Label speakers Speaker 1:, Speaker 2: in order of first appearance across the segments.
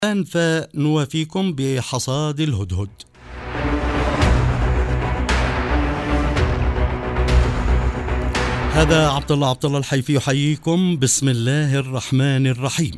Speaker 1: الآن فنوافيكم بحصاد الهدهد. هذا عبد الله الحيفي يحييكم. بسم الله الرحمن الرحيم.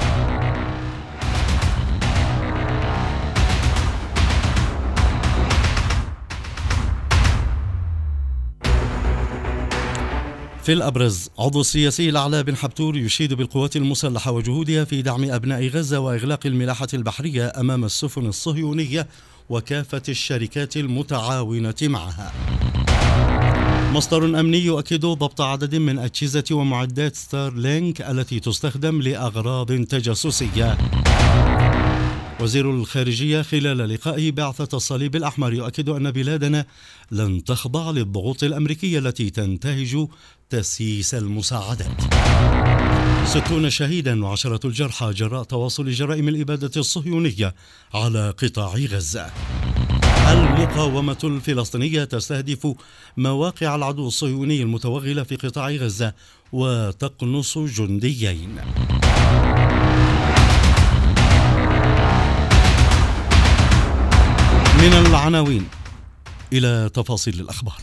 Speaker 1: في الأبرز، عضو السياسي الأعلى بن حبتور يشيد بالقوات المسلحة وجهودها في دعم أبناء غزة وإغلاق الملاحة البحرية أمام السفن الصهيونية وكافة الشركات المتعاونة معها. مصدر أمني يؤكد ضبط عدد من أجهزة ومعدات ستار لينك التي تستخدم لأغراض تجسسية. وزير الخارجية خلال لقائه بعثة الصليب الأحمر يؤكد أن بلادنا لن تخضع للضغوط الأمريكية التي تنتهج تسييس المساعدات. 60 شهيدا وعشرة الجرحى جراء تواصل جرائم الإبادة الصهيونية على قطاع غزة. المقاومة الفلسطينية تستهدف مواقع العدو الصهيوني المتوغلة في قطاع غزة وتقنص جنديين. من العناوين إلى تفاصيل الأخبار.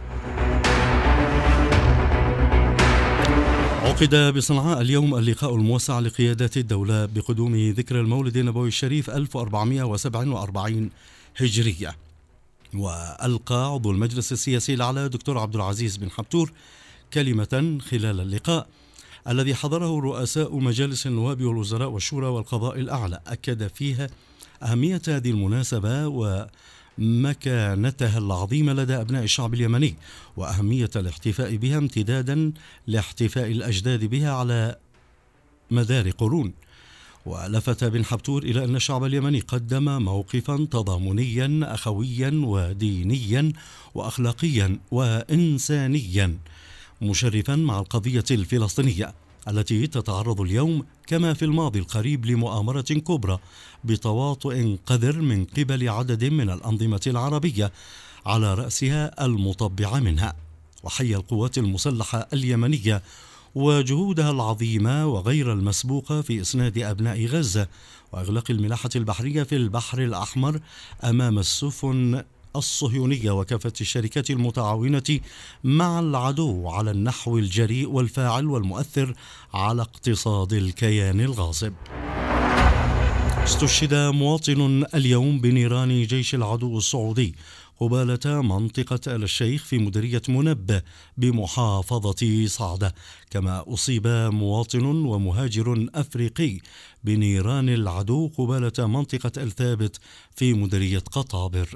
Speaker 1: عقد بصنعاء اليوم اللقاء الموسع لقيادات الدولة بقدوم ذكرى المولد النبوي الشريف 1447 هجرية. وألقى عضو المجلس السياسي الأعلى دكتور عبد العزيز بن حبتور كلمة خلال اللقاء الذي حضره رؤساء مجالس النواب والوزراء والشورى والقضاء الأعلى، أكد فيها أهمية هذه المناسبة ومكانتها العظيمة لدى أبناء الشعب اليمني، وأهمية الاحتفاء بها امتدادا لاحتفاء الأجداد بها على مدار قرون. ولفت بن حبتور إلى أن الشعب اليمني قدم موقفا تضامنيا أخويا ودينيا وأخلاقيا وإنسانيا مشرفا مع القضية الفلسطينية التي تتعرض اليوم كما في الماضي القريب لمؤامرة كبرى بتواطؤ قذر من قبل عدد من الأنظمة العربية على رأسها المطبعة منها. وحيا القوات المسلحة اليمنية وجهودها العظيمة وغير المسبوقة في إسناد أبناء غزة وإغلاق الملاحة البحرية في البحر الأحمر أمام السفن الصهيونية وكافة الشركات المتعاونة مع العدو على النحو الجريء والفاعل والمؤثر على اقتصاد الكيان الغاصب. استشهد مواطن اليوم بنيران جيش العدو السعودي قبالة منطقة آل الشيخ في مديرية منبه بمحافظة صعدة، كما أصيب مواطن ومهاجر أفريقي بنيران العدو قبالة منطقة آل ثابت في مديرية قطابر.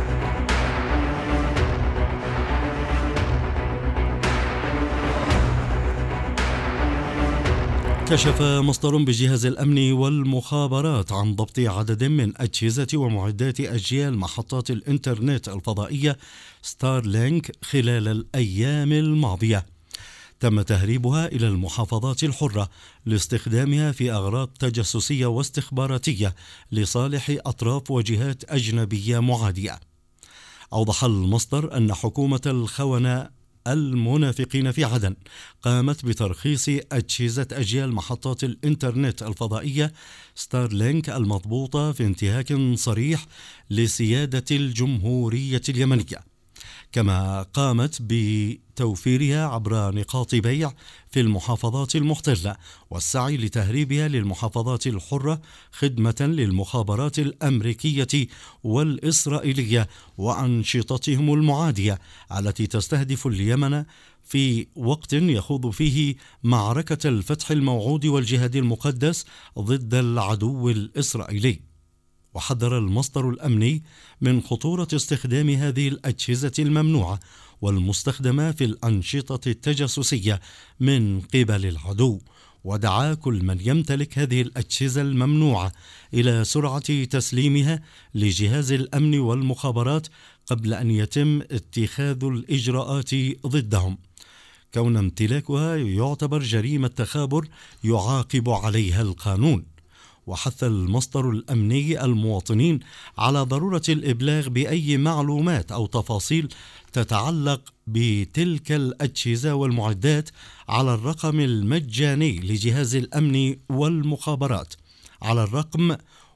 Speaker 1: كشف مصدر بجهاز الأمن والمخابرات عن ضبط عدد من أجهزة ومعدات أجيال محطات الإنترنت الفضائية ستار لينك خلال الأيام الماضية. تم تهريبها إلى المحافظات الحرة لاستخدامها في أغراض تجسسية واستخباراتية لصالح أطراف وجهات أجنبية معادية. أوضح المصدر أن حكومة الخونة المنافقين في عدن قامت بترخيص أجهزة أجيال محطات الإنترنت الفضائية ستار لينك المضبوطة في انتهاك صريح لسيادة الجمهورية اليمنية، كما قامت بتوفيرها عبر نقاط بيع في المحافظات المحتلة والسعي لتهريبها للمحافظات الحرة خدمة للمخابرات الأمريكية والإسرائيلية وأنشطتهم المعادية التي تستهدف اليمن في وقت يخوض فيه معركة الفتح الموعود والجهاد المقدس ضد العدو الإسرائيلي. وحذر المصدر الأمني من خطورة استخدام هذه الأجهزة الممنوعة والمستخدمة في الأنشطة التجسسية من قبل العدو، ودعا كل من يمتلك هذه الأجهزة الممنوعة إلى سرعة تسليمها لجهاز الأمن والمخابرات قبل أن يتم اتخاذ الإجراءات ضدهم، كون امتلاكها يعتبر جريمة تخابر يعاقب عليها القانون. وحث المصدر الأمني المواطنين على ضرورة الإبلاغ بأي معلومات أو تفاصيل تتعلق بتلك الأجهزة والمعدات على الرقم المجاني لجهاز الأمن والمخابرات على الرقم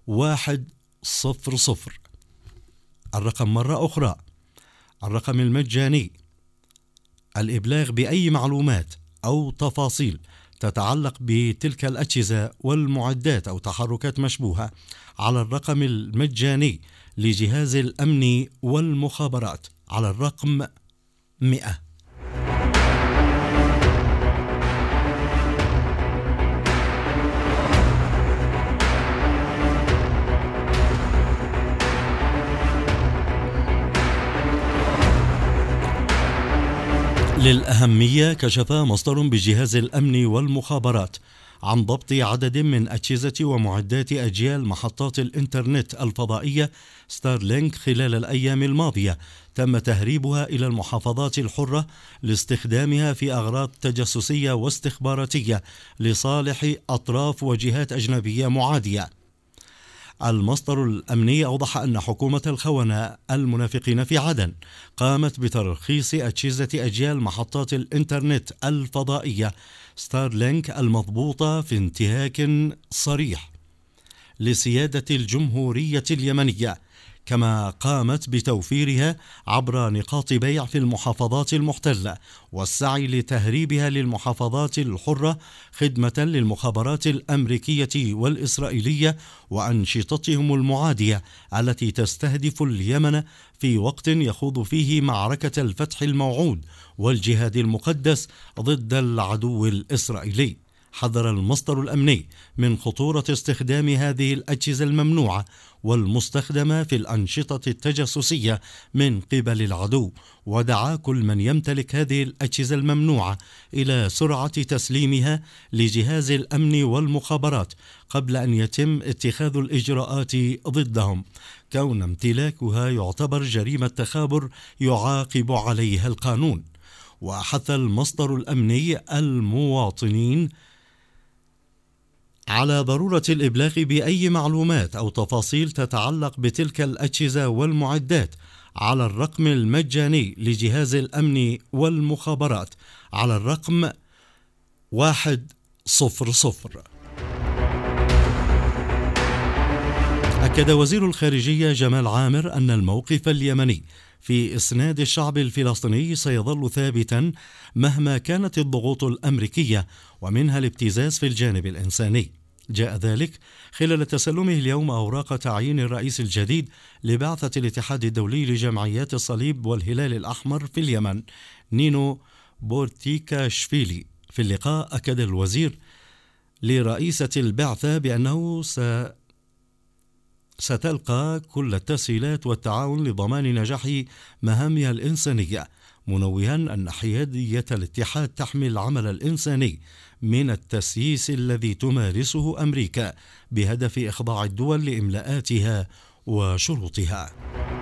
Speaker 1: 100. الرقم مرة أخرى، الرقم المجاني، الإبلاغ بأي معلومات أو تفاصيل تتعلق بتلك الأجهزة والمعدات أو تحركات مشبوهة على الرقم المجاني لجهاز الأمن والمخابرات على الرقم 100. للأهمية، كشف مصدر بجهاز الأمن والمخابرات عن ضبط عدد من أجهزة ومعدات أجيال محطات الإنترنت الفضائية ستارلينك خلال الأيام الماضية تم تهريبها إلى المحافظات الحرة لاستخدامها في أغراض تجسسية واستخباراتية لصالح أطراف وجهات أجنبية معادية. المصدر الأمني أوضح أن حكومة الخونة المنافقين في عدن قامت بترخيص أجهزة أجيال محطات الإنترنت الفضائية ستارلينك المضبوطة في انتهاك صريح لسيادة الجمهورية اليمنية، كما قامت بتوفيرها عبر نقاط بيع في المحافظات المحتلة والسعي لتهريبها للمحافظات الحرة خدمة للمخابرات الأمريكية والإسرائيلية وأنشطتهم المعادية التي تستهدف اليمن في وقت يخوض فيه معركة الفتح الموعود والجهاد المقدس ضد العدو الإسرائيلي. حذر المصدر الأمني من خطورة استخدام هذه الأجهزة الممنوعة والمستخدمة في الأنشطة التجسسية من قبل العدو، ودعا كل من يمتلك هذه الأجهزة الممنوعة إلى سرعة تسليمها لجهاز الأمن والمخابرات قبل أن يتم اتخاذ الإجراءات ضدهم، كون امتلاكها يعتبر جريمة تخابر يعاقب عليها القانون. وحث المصدر الأمني المواطنين على ضرورة الإبلاغ بأي معلومات أو تفاصيل تتعلق بتلك الأجهزة والمعدات على الرقم المجاني لجهاز الأمن والمخابرات على الرقم 100. أكد وزير الخارجية جمال عامر أن الموقف اليمني في إسناد الشعب الفلسطيني سيظل ثابتا مهما كانت الضغوط الأمريكية ومنها الابتزاز في الجانب الإنساني. جاء ذلك خلال تسلمه اليوم أوراق تعيين الرئيس الجديد لبعثة الاتحاد الدولي لجمعيات الصليب والهلال الأحمر في اليمن نينو بورتيكاشفيلي. في اللقاء أكد الوزير لرئيسة البعثة بأنه ستلقى كل التسهيلات والتعاون لضمان نجاح مهامها الإنسانية، منوها أن حيادية الاتحاد تحمل العمل الإنساني من التسييس الذي تمارسه أمريكا بهدف إخضاع الدول لإملاءاتها وشروطها.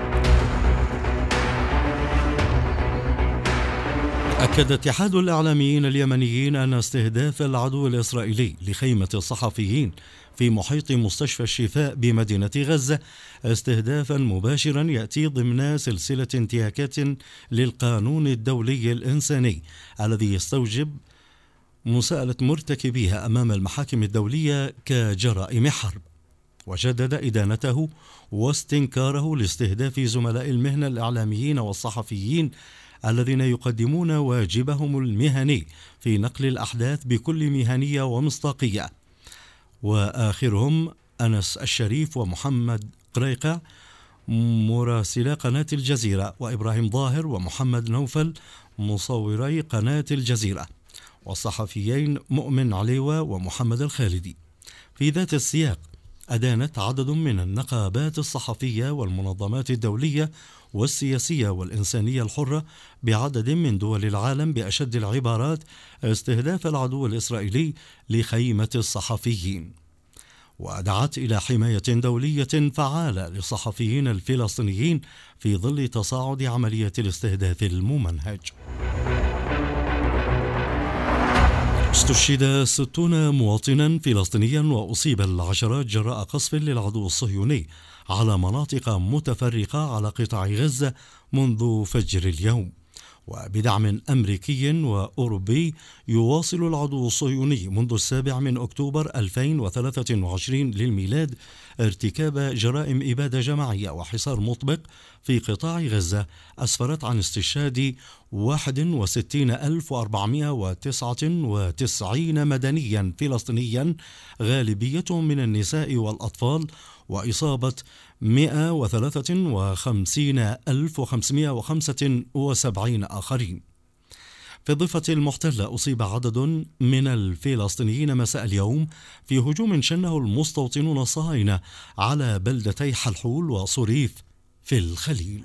Speaker 1: أكد اتحاد الإعلاميين اليمنيين أن استهداف العدو الإسرائيلي لخيمة الصحفيين في محيط مستشفى الشفاء بمدينة غزة استهدافا مباشرا يأتي ضمن سلسلة انتهاكات للقانون الدولي الإنساني الذي يستوجب مساءلة مرتكبيها أمام المحاكم الدولية كجرائم حرب. وجدد إدانته واستنكاره لاستهداف زملاء المهنة الإعلاميين والصحفيين الذين يقدمون واجبهم المهني في نقل الأحداث بكل مهنية ومصداقية، وآخرهم أنس الشريف ومحمد قريقع مراسلا قناة الجزيرة، وإبراهيم ظاهر ومحمد نوفل مصوري قناة الجزيرة، والصحفيين مؤمن عليوة ومحمد الخالدي. في ذات السياق أدانت عدد من النقابات الصحفية والمنظمات الدولية والسياسية والإنسانية الحرة بعدد من دول العالم بأشد العبارات استهداف العدو الإسرائيلي لخيمة الصحفيين، ودعت إلى حماية دولية فعالة للصحفيين الفلسطينيين في ظل تصاعد عملية الاستهداف الممنهج. استشهد 60 مواطنا فلسطينيا وأصيب العشرات جراء قصف للعدو الصهيوني على مناطق متفرقة على قطاع غزة منذ فجر اليوم. وبدعم أمريكي وأوروبي يواصل العدو الصهيوني منذ 7 أكتوبر 2023 للميلاد ارتكاب جرائم إبادة جماعية وحصار مطبق في قطاع غزة أسفرت عن استشهاد 61,499 مدنيا فلسطينيا غالبيتهم من النساء والأطفال، وإصابة 153,575 آخرين. في الضفة المحتلة أصيب عدد من الفلسطينيين مساء اليوم في هجوم شنه المستوطنون الصهاينة على بلدتي حلحول وصريف في الخليل.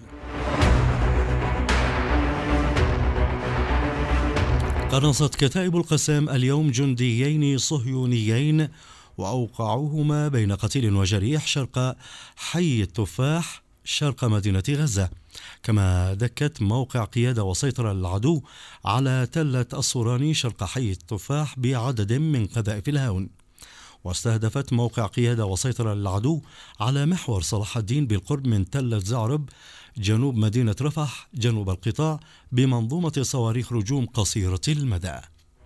Speaker 1: قنصت كتائب القسام اليوم جنديين صهيونيين وأوقعوهما بين قتيل وجريح شرق حي التفاح شرق مدينة غزة، كما دكت موقع قيادة وسيطرة للعدو على تلة الصوراني شرق حي التفاح بعدد من قذائف الهاون. واستهدفت موقع قيادة وسيطرة للعدو على محور صلاح الدين بالقرب من تلة زعرب جنوب مدينة رفح جنوب القطاع بمنظومة صواريخ رجوم قصيرة المدى.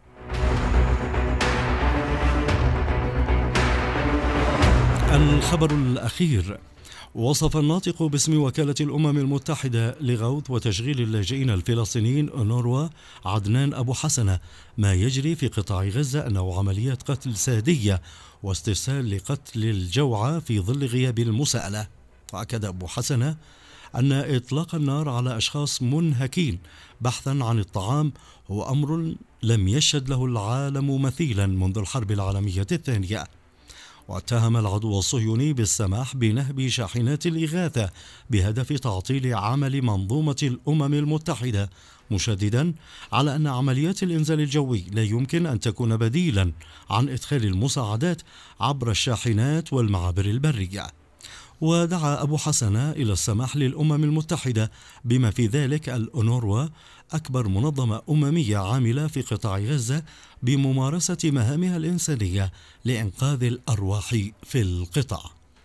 Speaker 1: الخبر الأخير: وصف الناطق باسم وكالة الأمم المتحدة لغوث وتشغيل اللاجئين الفلسطينيين أونروا عدنان أبو حسنة ما يجري في قطاع غزة أنه عمليات قتل سادية واسترسال لقتل الجوعى في ظل غياب المساءلة. وأكد أبو حسنة أن إطلاق النار على أشخاص منهكين بحثا عن الطعام هو أمر لم يشهد له العالم مثيلا منذ الحرب العالمية الثانية. واتهم العدو الصهيوني بالسماح بنهب شاحنات الإغاثة بهدف تعطيل عمل منظومة الأمم المتحدة، مشددا على أن عمليات الإنزال الجوي لا يمكن أن تكون بديلا عن إدخال المساعدات عبر الشاحنات والمعابر البرية. ودعا أبو حسنة إلى السماح للأمم المتحدة بما في ذلك الأونروا أكبر منظمة أممية عاملة في قطاع غزة بممارسة مهامها الإنسانية لإنقاذ الأرواح في القطاع.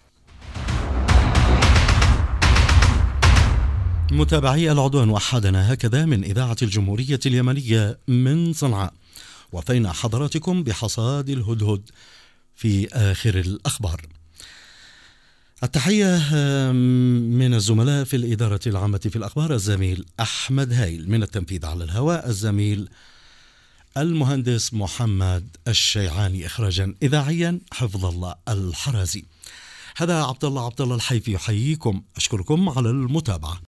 Speaker 1: متابعي العدوان وحدنا هكذا من إذاعة الجمهورية اليمنية من صنعاء، وفينا حضراتكم بحصاد الهدهد في آخر الأخبار. التحية من الزملاء في الإدارة العامة في الأخبار، الزميل أحمد هايل، من التنفيذ على الهواء الزميل المهندس محمد الشيعاني، إخراجا إذاعيا حفظ الله الحرازي. هذا عبد الله الحيفي يحييكم، أشكركم على المتابعة.